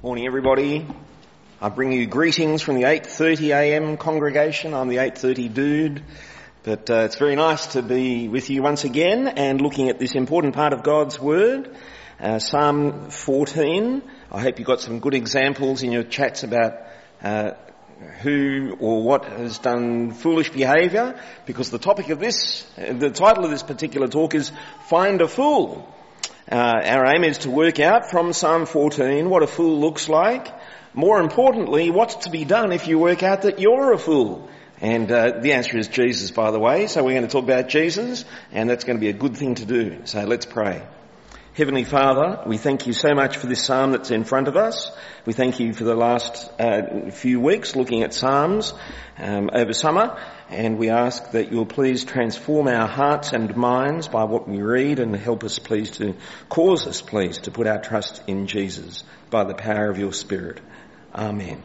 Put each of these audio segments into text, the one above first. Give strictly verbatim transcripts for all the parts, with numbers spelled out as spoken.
Morning, everybody. I bring you greetings from the eight thirty a m congregation. I'm the eight thirty dude, but uh, it's very nice to be with you once again and looking at this important part of God's Word, uh, Psalm fourteen. I hope you got some good examples in your chats about uh, who or what has done foolish behaviour, because the topic of this, the title of this particular talk is Find a Fool. Uh, our aim is to work out from Psalm fourteen what a fool looks like. More importantly, what's to be done if you work out that you're a fool. And uh, the answer is Jesus, by the way. So we're going to talk about Jesus, and that's going to be a good thing to do. So let's pray. Heavenly Father, we thank you so much for this psalm that's in front of us. We thank you for the last uh, few weeks looking at psalms um, over summer, and we ask that you'll please transform our hearts and minds by what we read, and help us, please, to cause us, please, to put our trust in Jesus by the power of your Spirit. Amen.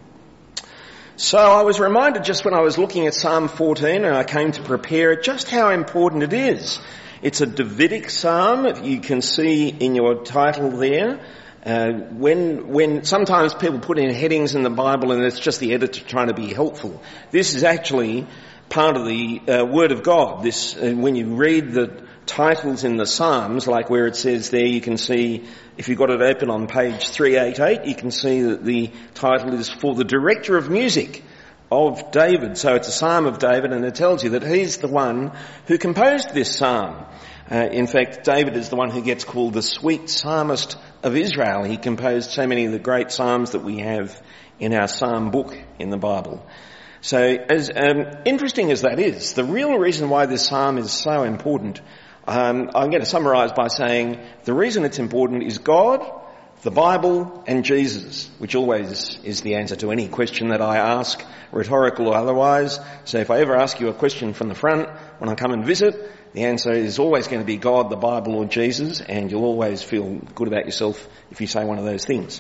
So I was reminded just when I was looking at Psalm fourteen and I came to prepare it, just how important it is. It's a Davidic psalm. You can see in your title there. Uh, when, when sometimes people put in headings in the Bible and it's just the editor trying to be helpful. This is actually part of the uh, Word of God. This, uh, when you read the titles in the Psalms, like where it says there, you can see, if you've got it open on page three eighty-eight, you can see that the title is For the Director of Music of David. So it's a psalm of David, and it tells you that he's the one who composed this psalm. Uh, in fact, David is the one who gets called the sweet psalmist of Israel. He composed so many of the great psalms that we have in our psalm book in the Bible. So as um, interesting as that is, the real reason why this psalm is so important, um, I'm going to summarise by saying the reason it's important is God, the Bible and Jesus, which always is the answer to any question that I ask, rhetorical or otherwise. So if I ever ask you a question from the front when I come and visit, the answer is always going to be God, the Bible or Jesus, and you'll always feel good about yourself if you say one of those things.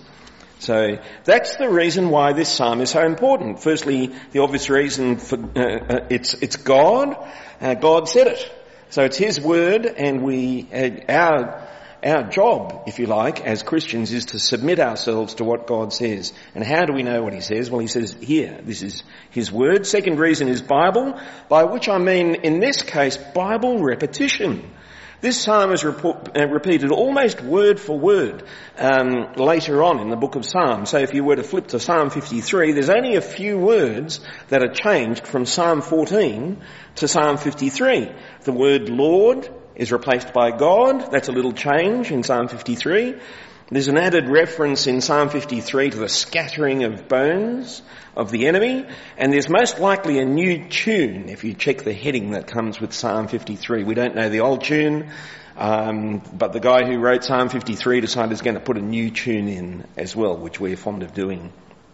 So that's the reason why this psalm is so important. Firstly, the obvious reason for uh, uh, it's it's God. Uh, God said it. So it's His word, and we uh, our Our job, if you like, as Christians is to submit ourselves to what God says. And how do we know what He says? Well, He says here, this is His word. Second reason is Bible, by which I mean, in this case, Bible repetition. This psalm is report, uh, repeated almost word for word um, later on in the book of Psalms. So if you were to flip to Psalm fifty-three, there's only a few words that are changed from Psalm fourteen to Psalm fifty-three. The word Lord is replaced by God. That's a little change in Psalm fifty-three. There's an added reference in Psalm fifty-three to the scattering of bones of the enemy, and there's most likely a new tune if you check the heading that comes with Psalm fifty-three. We don't know the old tune, um, but the guy who wrote Psalm fifty-three decided he's going to put a new tune in as well, which we're fond of doing.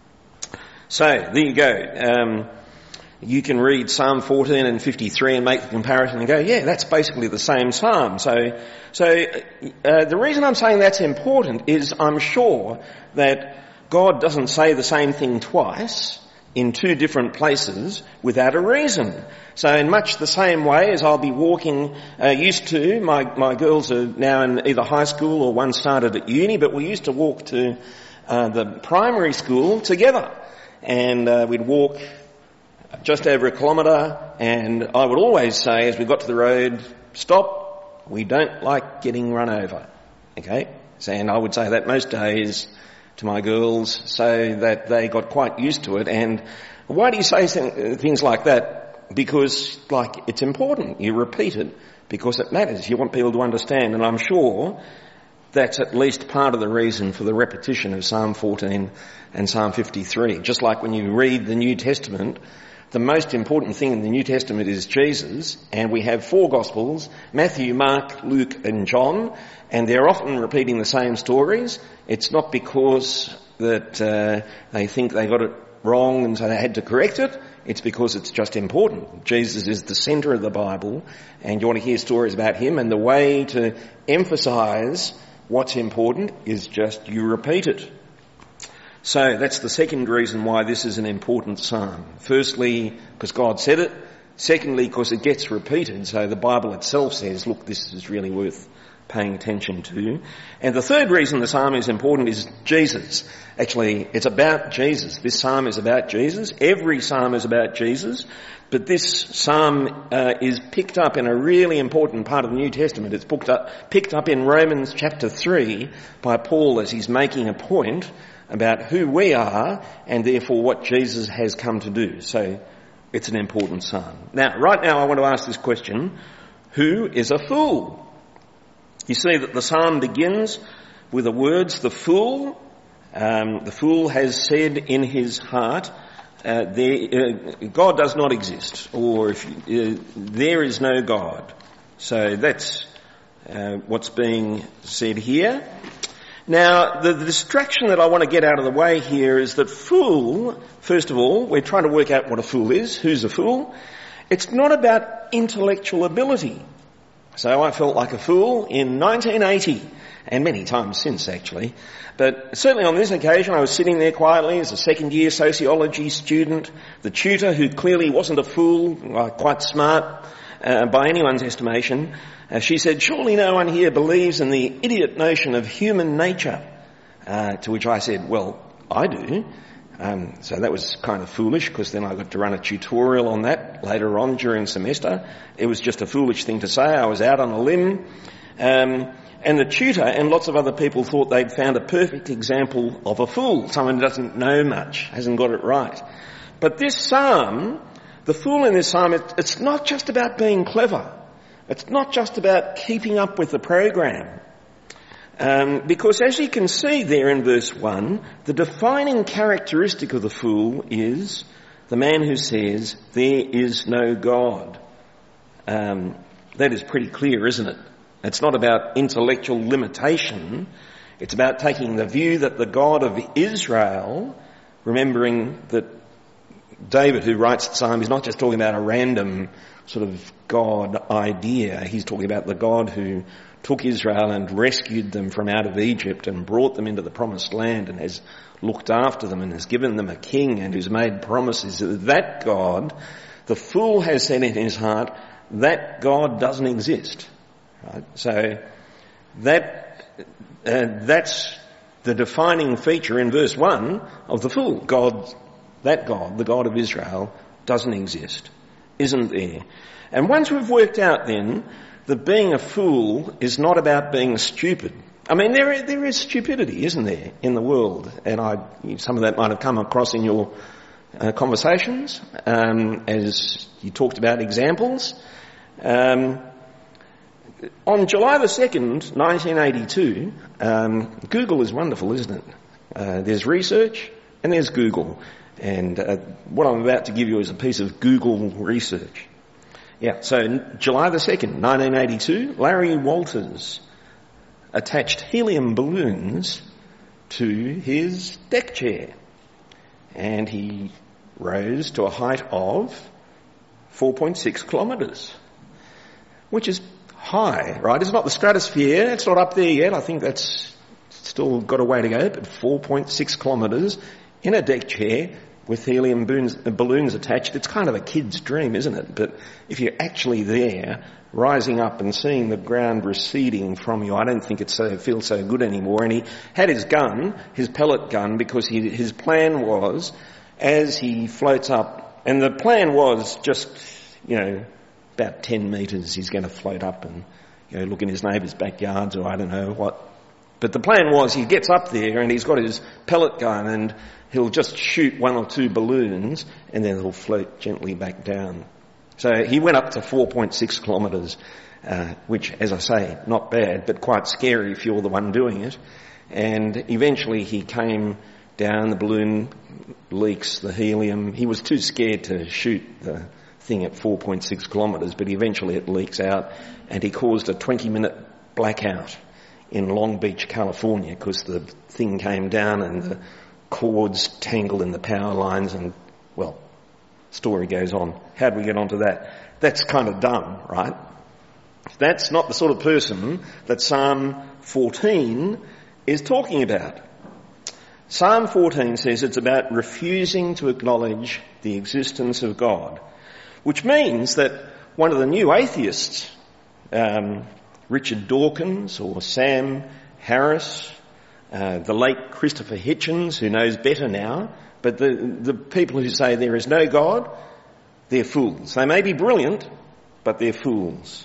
So, there you go. Um, You can read Psalm fourteen and fifty-three and make the comparison and go, yeah, that's basically the same psalm. So, so uh, the reason I'm saying that's important is I'm sure that God doesn't say the same thing twice in two different places without a reason. So in much the same way as I'll be walking, uh, used to, my, my girls are now in either high school or one started at uni, but we used to walk to uh, the primary school together. And uh, we'd walk just over a kilometre, and I would always say, as we got to the road, stop, we don't like getting run over. Okay? So, and I would say that most days to my girls so that they got quite used to it. And why do you say things like that? Because, like, it's important. You repeat it because it matters. You want people to understand, and I'm sure that's at least part of the reason for the repetition of Psalm fourteen and Psalm fifty-three. Just like when you read the New Testament, the most important thing in the New Testament is Jesus, and we have four Gospels, Matthew, Mark, Luke and John, and they're often repeating the same stories. It's not because that uh, they think they got it wrong and so they had to correct it. It's because it's just important. Jesus is the centre of the Bible, and you want to hear stories about him, and the way to emphasise what's important is just you repeat it. So that's the second reason why this is an important psalm. Firstly, because God said it. Secondly, because it gets repeated. So the Bible itself says, look, this is really worth paying attention to. And the third reason the psalm is important is Jesus. Actually, it's about Jesus. This psalm is about Jesus. Every psalm is about Jesus. But this psalm uh, is picked up in a really important part of the New Testament. It's picked up, picked up in Romans chapter three by Paul as he's making a point about who we are and therefore what Jesus has come to do. So it's an important psalm. Now, right now I want to ask this question: who is a fool? You see that the psalm begins with the words, the fool. Um, the fool has said in his heart, uh, there, uh, God does not exist, or if, uh, there is no God. So that's uh, what's being said here. Now, the, the distraction that I want to get out of the way here is that fool, first of all, we're trying to work out what a fool is. Who's a fool? It's not about intellectual ability. So I felt like a fool in nineteen eighty, and many times since actually. But certainly on this occasion I was sitting there quietly as a second year sociology student. The tutor, who clearly wasn't a fool, uh, quite smart uh, by anyone's estimation, uh, she said, "Surely no one here believes in the idiot notion of human nature." Uh, to which I said, "Well, I do." Um, so that was kind of foolish, because then I got to run a tutorial on that later on during the semester. It was just a foolish thing to say. I was out on a limb. Um, and the tutor and lots of other people thought they'd found a perfect example of a fool, someone who doesn't know much, hasn't got it right. But this psalm, the fool in this psalm, it, it's not just about being clever. It's not just about keeping up with the program. Um, because as you can see there in verse one, the defining characteristic of the fool is the man who says, "There is no God." Um, that is pretty clear, isn't it? It's not about intellectual limitation. It's about taking the view that the God of Israel, remembering that David, who writes the psalm, is not just talking about a random sort of God idea. He's talking about the God who took Israel and rescued them from out of Egypt and brought them into the promised land and has looked after them and has given them a king and who's made promises. That God, the fool has said in his heart, that God doesn't exist. Right? So that uh, that's the defining feature in verse one of the fool. God, that God, the God of Israel, doesn't exist, isn't there. And once we've worked out then that being a fool is not about being stupid. I mean, there there is stupidity, isn't there, in the world? And I, some of that might have come across in your uh, conversations um, as you talked about examples. Um, on July the second, nineteen eighty-two, um, Google is wonderful, isn't it? Uh, there's research and there's Google. And uh, what I'm about to give you is a piece of Google research. Yeah, so July the second, nineteen eighty-two, Larry Walters attached helium balloons to his deck chair. And he rose to a height of four point six kilometres, which is high, right? It's not the stratosphere, it's not up there yet. I think that's still got a way to go, but four point six kilometres in a deck chair with helium balloons, balloons attached. It's kind of a kid's dream, isn't it? But if you're actually there, rising up and seeing the ground receding from you, I don't think it so, feels so good anymore. And he had his gun, his pellet gun, because he, his plan was, as he floats up, and the plan was just, you know, about ten metres he's going to float up and, you know, look in his neighbour's backyards or I don't know what. But the plan was he gets up there and he's got his pellet gun and he'll just shoot one or two balloons and then he'll float gently back down. So he went up to four point six kilometres, uh, which, as I say, not bad, but quite scary if you're the one doing it. And eventually he came down, the balloon leaks, the helium. He was too scared to shoot the thing at four point six kilometres, but eventually it leaks out and he caused a twenty minute blackout in Long Beach, California, because the thing came down and the cords tangled in the power lines and, well, story goes on. How do we get onto that? That's kind of dumb, right? That's not the sort of person that Psalm fourteen is talking about. Psalm fourteen says it's about refusing to acknowledge the existence of God, which means that one of the new atheists um, Richard Dawkins or Sam Harris, uh, the late Christopher Hitchens, who knows better now, but the, the people who say there is no God, they're fools. They may be brilliant, but they're fools.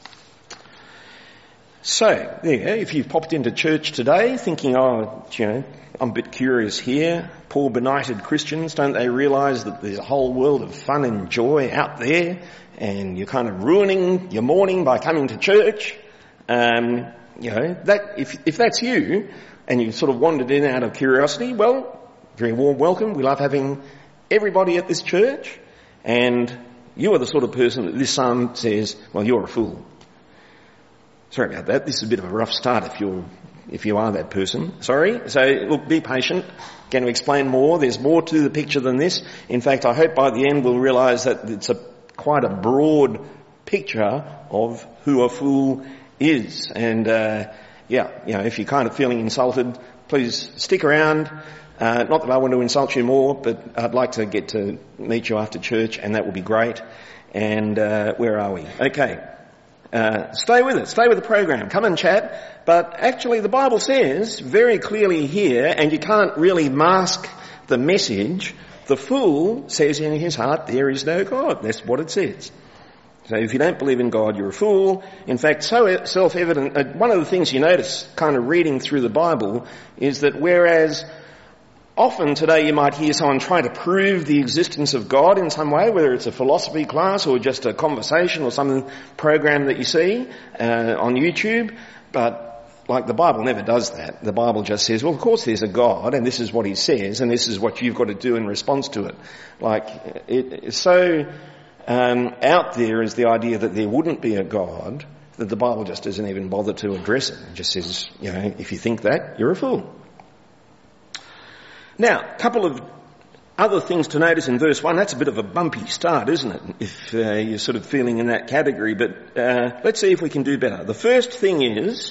So, yeah, if you've popped into church today thinking, oh, you know, I'm a bit curious here, poor benighted Christians, don't they realise that there's a whole world of fun and joy out there, and you're kind of ruining your morning by coming to church? Um, you know, that if if that's you, and you sort of wandered in out of curiosity, well, very warm welcome. We love having everybody at this church, and you are the sort of person that this psalm says, well, you're a fool. Sorry about that. This is a bit of a rough start if you're, if you are that person. Sorry. So, look, be patient. Going to explain more. There's more to the picture than this. In fact, I hope by the end we'll realise that it's a quite a broad picture of who a fool is. And, uh, yeah, you know, if you're kind of feeling insulted, please stick around. Uh, not that I want to insult you more, but I'd like to get to meet you after church, and that would be great. And, uh, where are we? Okay. Uh, stay with it. Stay with the program. Come and chat. But actually the Bible says very clearly here, and you can't really mask the message, the fool says in his heart, there is no God. That's what it says. So if you don't believe in God, you're a fool. In fact, so self-evident, uh, one of the things you notice kind of reading through the Bible is that whereas often today you might hear someone try to prove the existence of God in some way, whether it's a philosophy class or just a conversation or some program that you see uh, on YouTube, but like the Bible never does that. The Bible just says, well, of course there's a God, and this is what he says, and this is what you've got to do in response to it. Like, it, it's so um, out there is the idea that there wouldn't be a God that the Bible just doesn't even bother to address it. It just says, you know, if you think that, you're a fool. Now, a couple of other things to notice in verse one. That's a bit of a bumpy start, isn't it, if uh, you're sort of feeling in that category. But uh, let's see if we can do better. The first thing is,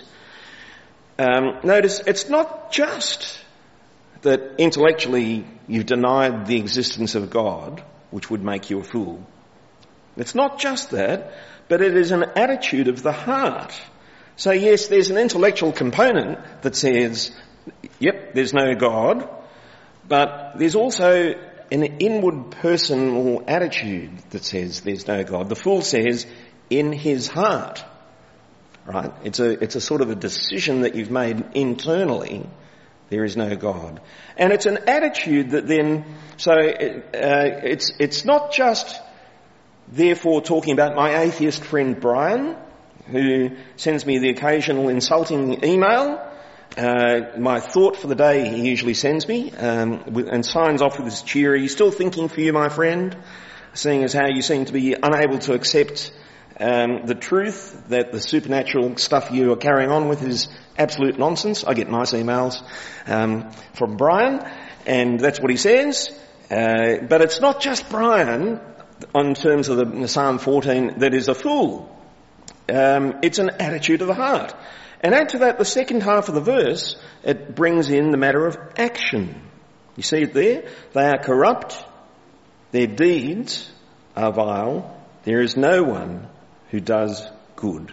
um, notice it's not just that intellectually you've denied the existence of God, which would make you a fool. It's not just that, but it is an attitude of the heart. So yes, there's an intellectual component that says, yep, there's no God. But there's also an inward personal attitude that says there's no God. The fool says, in his heart, right? It's a, it's a sort of a decision that you've made internally, there is no God. And it's an attitude that then, so uh, it's, it's not just therefore talking about my atheist friend Brian, who sends me the occasional insulting email. Uh, my thought for the day he usually sends me, um, with, and signs off with his cheery, still thinking for you, my friend, seeing as how you seem to be unable to accept um, the truth that the supernatural stuff you are carrying on with is absolute nonsense. I get nice emails um, from Brian, and that's what he says. Uh, but it's not just Brian, on terms of the Psalm fourteen, that is a fool. Um, it's an attitude of the heart. And add to that the second half of the verse, it brings in the matter of action. You see it there? They are corrupt, their deeds are vile, there is no one who does good.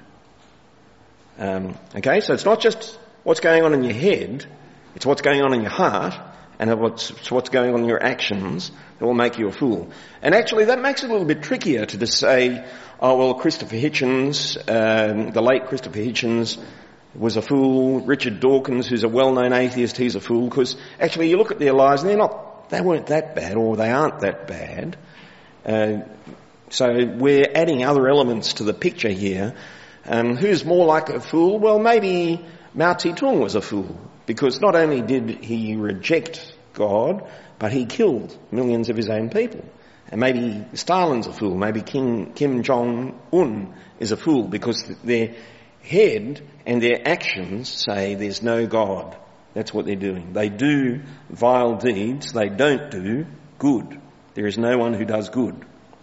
Um, okay, so it's not just what's going on in your head, it's what's going on in your heart, and what's, it's what's going on in your actions that will make you a fool. And actually that makes it a little bit trickier to just say, oh well, Christopher Hitchens, um, the late Christopher Hitchens, was a fool. Richard Dawkins, who's a well-known atheist, he's a fool, because actually you look at their lives and they're not, they weren't that bad, or they aren't that bad. Uh, so we're adding other elements to the picture here. Um, who's more like a fool? Well, maybe Mao Zedong was a fool, because not only did he reject God, but he killed millions of his own people. And maybe Stalin's a fool. Maybe King, Kim Jong-un is a fool, because their head and their actions say there's no God. That's what they're doing. They do vile deeds. They don't do good. There is no one who does good.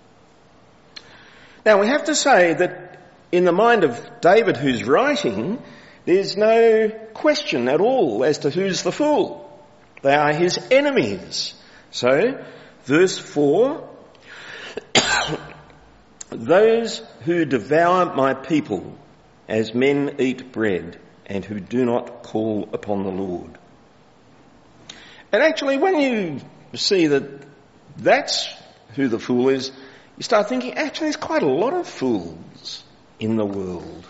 Now we have to say that in the mind of David who's writing, there's no question at all as to who's the fool. They are his enemies. So, verse four, those who devour my people as men eat bread and who do not call upon the Lord. And actually, when you see that that's who the fool is, you start thinking, actually, there's quite a lot of fools in the world.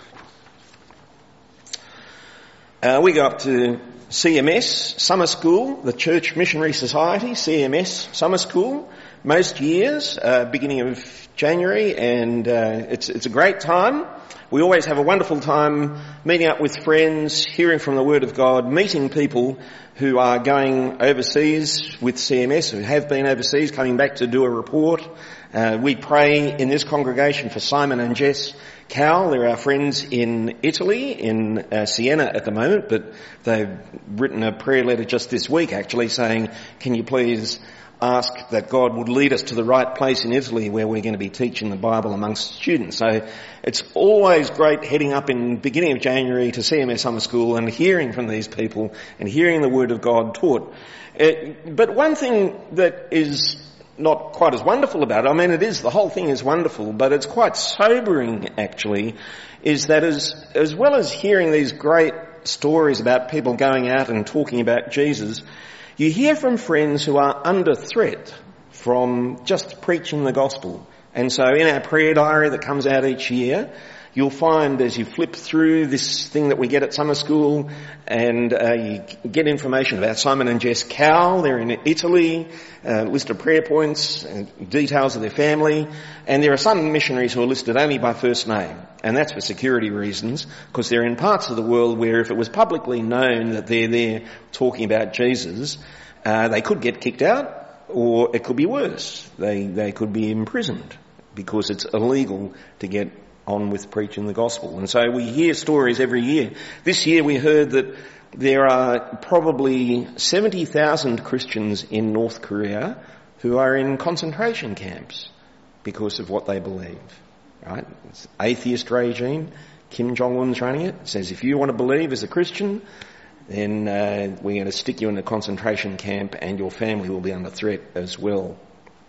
Uh, we go up to C M S, summer school, the Church Missionary Society, C M S, summer school, most years, uh, beginning of January, and uh, it's, it's a great time. We always have a wonderful time meeting up with friends, hearing from the Word of God, meeting people who are going overseas with C M S, who have been overseas, coming back to do a report. Uh, we pray in this congregation for Simon and Jess Cowell. They're our friends in Italy, in uh, Siena at the moment, but they've written a prayer letter just this week actually saying, can you please ask that God would lead us to the right place in Italy where we're going to be teaching the Bible amongst students. So it's always great heading up in the beginning of January to C M S Summer School and hearing from these people and hearing the Word of God taught. It, but one thing that is not quite as wonderful about it, I mean it is, the whole thing is wonderful, but it's quite sobering actually, is that as, as well as hearing these great stories about people going out and talking about Jesus, you hear from friends who are under threat from just preaching the gospel. And so in our prayer diary that comes out each year, you'll find as you flip through this thing that we get at summer school and uh, you get information about Simon and Jess Cowell, they're in Italy, a list of prayer points, and details of their family, and there are some missionaries who are listed only by first name, and that's for security reasons, because they're in parts of the world where if it was publicly known that they're there talking about Jesus, uh, they could get kicked out, or it could be worse, they, they could be imprisoned, because it's illegal to get on with preaching the gospel. And so we hear stories every year. This year we heard that there are probably seventy thousand Christians in North Korea who are in concentration camps because of what they believe. Right? It's an atheist regime. Kim Jong-un's running it. It says if you want to believe as a Christian, then uh, we're going to stick you in a concentration camp and your family will be under threat as well.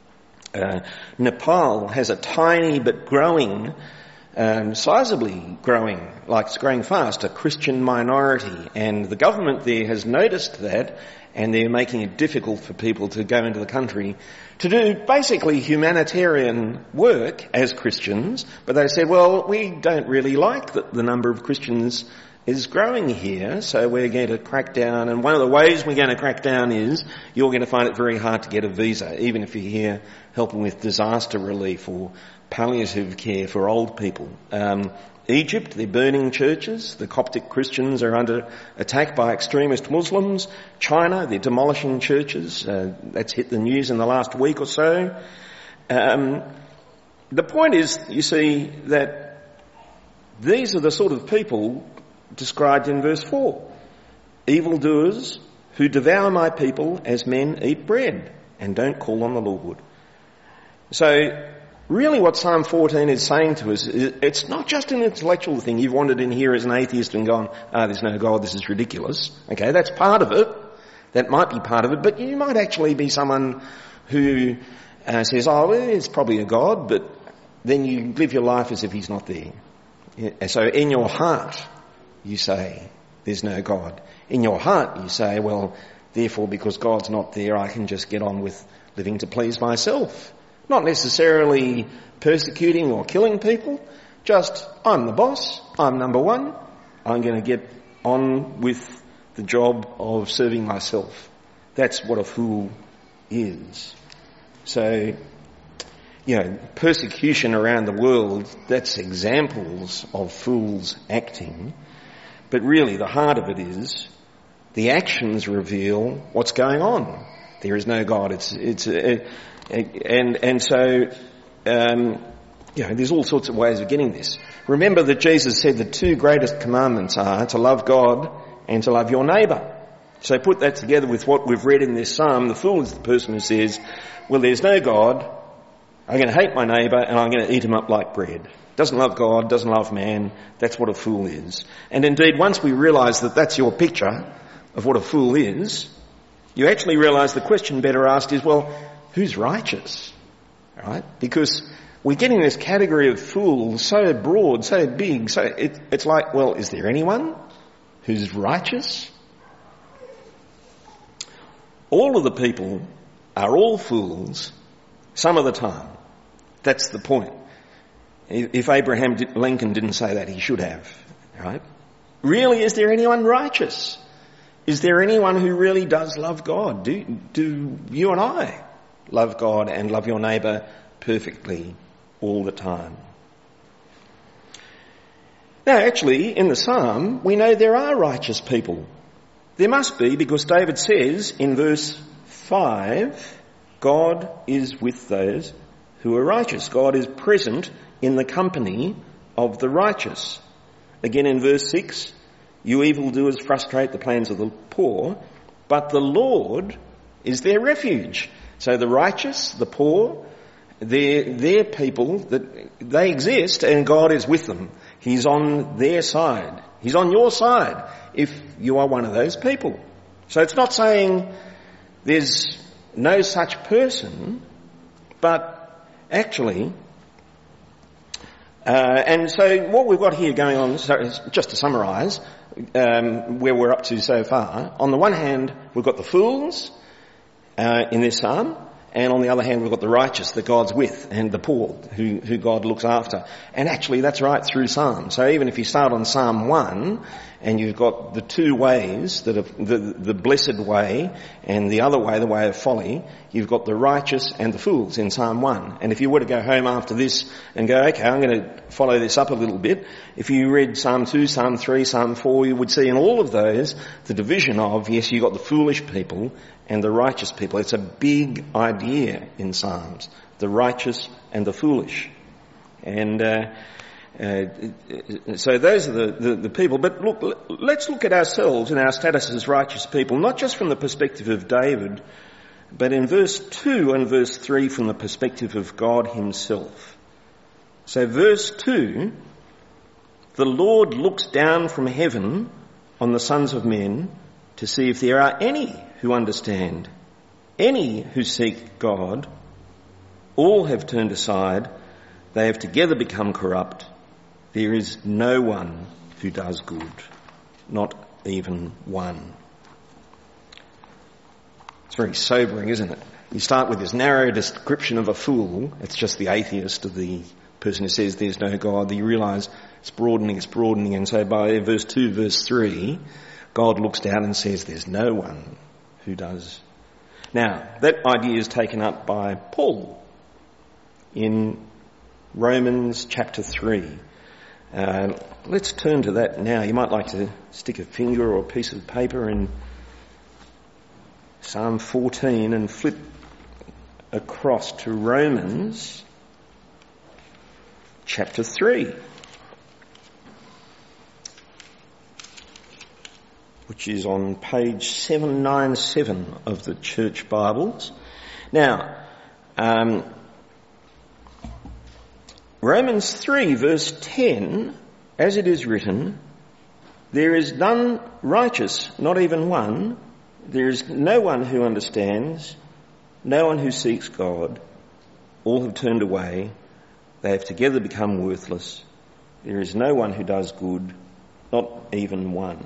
Uh, Nepal has a tiny but growing Um, sizably growing, like it's growing fast, a Christian minority, and the government there has noticed that, and they're making it difficult for people to go into the country to do basically humanitarian work as Christians, but they said, well, we don't really like that the number of Christians is growing here, so we're going to crack down, and one of the ways we're going to crack down is you're going to find it very hard to get a visa, even if you're here helping with disaster relief or palliative care for old people. Um, Egypt, they're burning churches. The Coptic Christians are under attack by extremist Muslims. China, they're demolishing churches. Uh, that's hit the news in the last week or so. Um, the point is, you see, that these are the sort of people described in verse four. Evildoers who devour my people as men eat bread and don't call on the Lord. So, really what Psalm fourteen is saying to us, is it's not just an intellectual thing. You've wandered in here as an atheist and gone, ah, oh, there's no God, this is ridiculous. Okay, that's part of it. That might be part of it, but you might actually be someone who uh, says, oh, well, there's probably a God, but then you live your life as if he's not there. Yeah, so in your heart, you say, there's no God. In your heart, you say, well, therefore, because God's not there, I can just get on with living to please myself. Not necessarily persecuting or killing people, just I'm the boss, I'm number one, I'm going to get on with the job of serving myself. That's what a fool is. So, you know, persecution around the world, that's examples of fools acting. But really the heart of it is the actions reveal what's going on. There is no God. It's, it's, a, and, and so, um, you know, there's all sorts of ways of getting this. Remember that Jesus said the two greatest commandments are to love God and to love your neighbour. So put that together with what we've read in this psalm. The fool is the person who says, well, there's no God, I'm going to hate my neighbour and I'm going to eat him up like bread. Doesn't love God, doesn't love man. That's what a fool is. And indeed, once we realise that that's your picture of what a fool is, you actually realise the question better asked is, well, who's righteous? Right? Because we're getting this category of fools so broad, so big, so it, it's like, well, is there anyone who's righteous? All of the people are all fools some of the time. That's the point. If Abraham Lincoln didn't say that, he should have, right? Really, is there anyone righteous? Is there anyone who really does love God? Do, do you and I love God and love your neighbour perfectly all the time? Now, actually, in the psalm, we know there are righteous people. There must be, because David says in verse five, God is with those who are righteous. God is present in the company of the righteous. Again in verse six, you evildoers frustrate the plans of the poor, but the Lord is their refuge. So the righteous, the poor, they're, they're people that they exist and God is with them. He's on their side. He's on your side if you are one of those people. So it's not saying there's no such person, but actually, uh, and so what we've got here going on, so just to summarise, um, where we're up to so far, on the one hand, we've got the fools uh, in this psalm, and on the other hand, we've got the righteous that God's with, and the poor who, who God looks after. And actually, that's right through Psalms. So even if you start on Psalm one, and you've got the two ways, that are the, the blessed way and the other way, the way of folly, you've got the righteous and the fools in Psalm one. And if you were to go home after this and go, okay, I'm going to follow this up a little bit, if you read Psalm two, Psalm three, Psalm four, you would see in all of those the division of, yes, you've got the foolish people and the righteous people. It's a big idea in Psalms, the righteous and the foolish. And uh, uh, so those are the, the, the people. But look, let's look at ourselves and our status as righteous people, not just from the perspective of David, but in verse two and verse three from the perspective of God himself. So verse two, the Lord looks down from heaven on the sons of men to see if there are any who understand, any who seek God. All have turned aside, they have together become corrupt. There is no one who does good, not even one. It's very sobering, isn't it? You start with this narrow description of a fool. It's just the atheist, or the person who says there's no God. That you realise it's broadening, it's broadening. And so by verse two, verse three, God looks down and says there's no one who does. Now, that idea is taken up by Paul in Romans chapter three. Uh, let's turn to that now. You might like to stick a finger or a piece of paper in Psalm fourteen and flip across to Romans chapter three, which is on page seven ninety-seven of the Church Bibles. Now, um, Romans three verse ten, as it is written, there is none righteous, not even one. There is no one who understands, no one who seeks God. All have turned away. They have together become worthless. There is no one who does good, not even one.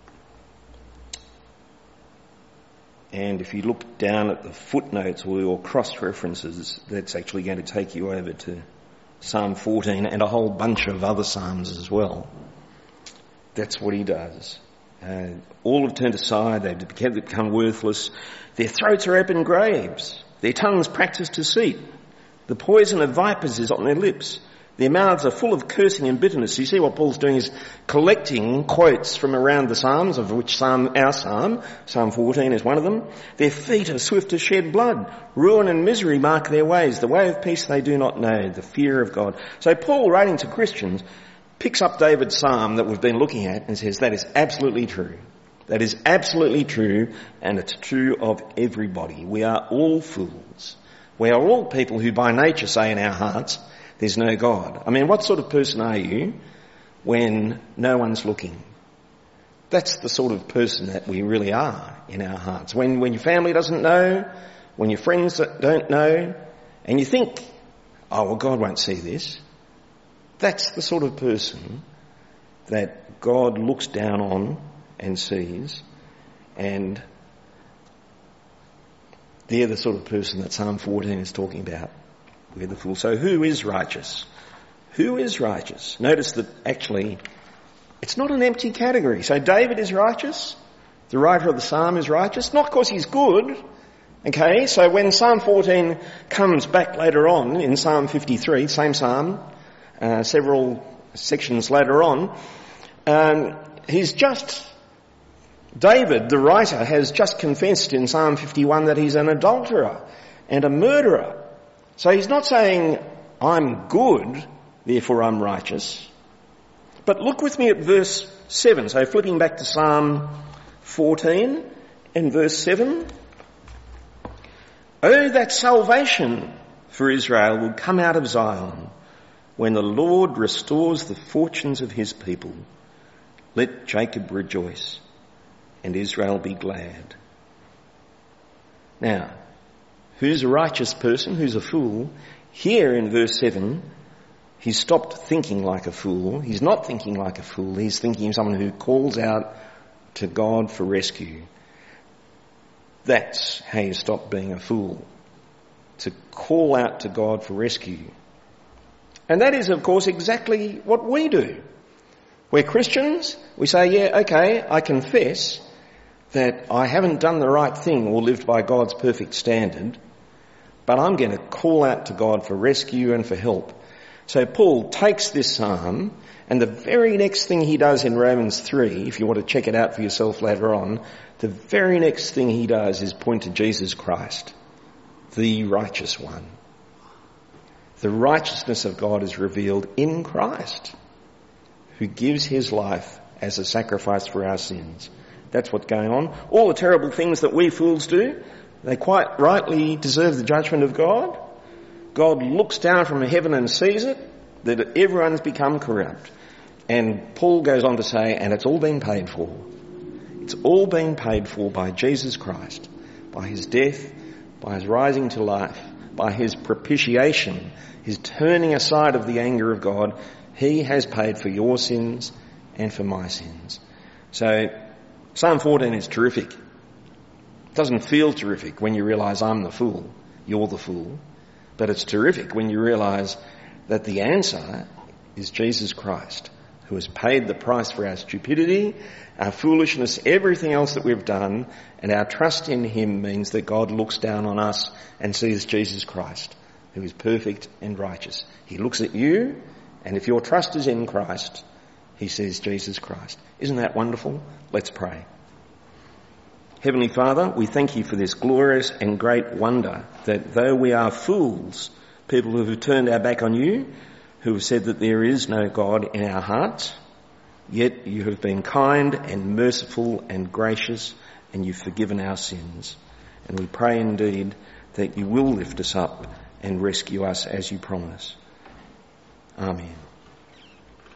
And if you look down at the footnotes or your cross-references, that's actually going to take you over to Psalm fourteen and a whole bunch of other psalms as well. That's what he does. Uh, all have turned aside, they've become worthless. Their throats are open graves. Their tongues practice deceit. The poison of vipers is on their lips. Their mouths are full of cursing and bitterness. You see what Paul's doing is collecting quotes from around the Psalms, of which Psalm, our Psalm, Psalm fourteen is one of them. Their feet are swift to shed blood. Ruin and misery mark their ways. The way of peace they do not know. The fear of God. So Paul, writing to Christians, picks up David's psalm that we've been looking at and says that is absolutely true. That is absolutely true, and it's true of everybody. We are all fools. We are all people who by nature say in our hearts, there's no God. I mean, what sort of person are you when no one's looking? That's the sort of person that we really are in our hearts. When, when your family doesn't know, when your friends don't know, and you think, oh, well, God won't see this. That's the sort of person that God looks down on and sees, and they're the sort of person that Psalm fourteen is talking about. We're the fool. So who is righteous? Who is righteous? Notice that actually it's not an empty category. So David is righteous. The writer of the psalm is righteous. Not because he's good. Okay, so when Psalm fourteen comes back later on in Psalm fifty-three, same psalm, uh, several sections later on, um, he's just, David, the writer, has just confessed in Psalm fifty-one that he's an adulterer and a murderer. So he's not saying, I'm good, therefore I'm righteous. But look with me at verse seven. So flipping back to Psalm fourteen and verse seven. Oh, that salvation for Israel will come out of Zion when the Lord restores the fortunes of his people. Let Jacob rejoice and Israel be glad. Now, who's a righteous person? Who's a fool? Here in verse seven, he's stopped thinking like a fool. He's not thinking like a fool. He's thinking of someone who calls out to God for rescue. That's how you stop being a fool. To call out to God for rescue. And that is, of course, exactly what we do. We're Christians. We say, yeah, okay, I confess that I haven't done the right thing or lived by God's perfect standard, but I'm going to call out to God for rescue and for help. So Paul takes this psalm, and the very next thing he does in Romans three, if you want to check it out for yourself later on, the very next thing he does is point to Jesus Christ, the righteous one. The righteousness of God is revealed in Christ, who gives his life as a sacrifice for our sins. That's what's going on. All the terrible things that we fools do, they quite rightly deserve the judgment of God. God looks down from heaven and sees it, that everyone's become corrupt. And Paul goes on to say, and it's all been paid for. It's all been paid for by Jesus Christ, by his death, by his rising to life, by his propitiation, his turning aside of the anger of God. He has paid for your sins and for my sins. So Psalm fourteen is terrific. It doesn't feel terrific when you realise I'm the fool, you're the fool. But it's terrific when you realise that the answer is Jesus Christ, who has paid the price for our stupidity, our foolishness, everything else that we've done, and our trust in him means that God looks down on us and sees Jesus Christ, who is perfect and righteous. He looks at you, and if your trust is in Christ, he sees Jesus Christ. Isn't that wonderful? Let's pray. Heavenly Father, we thank you for this glorious and great wonder that though we are fools, people who have turned our back on you, who have said that there is no God in our hearts, yet you have been kind and merciful and gracious, and you've forgiven our sins. And we pray indeed that you will lift us up and rescue us as you promise. Amen.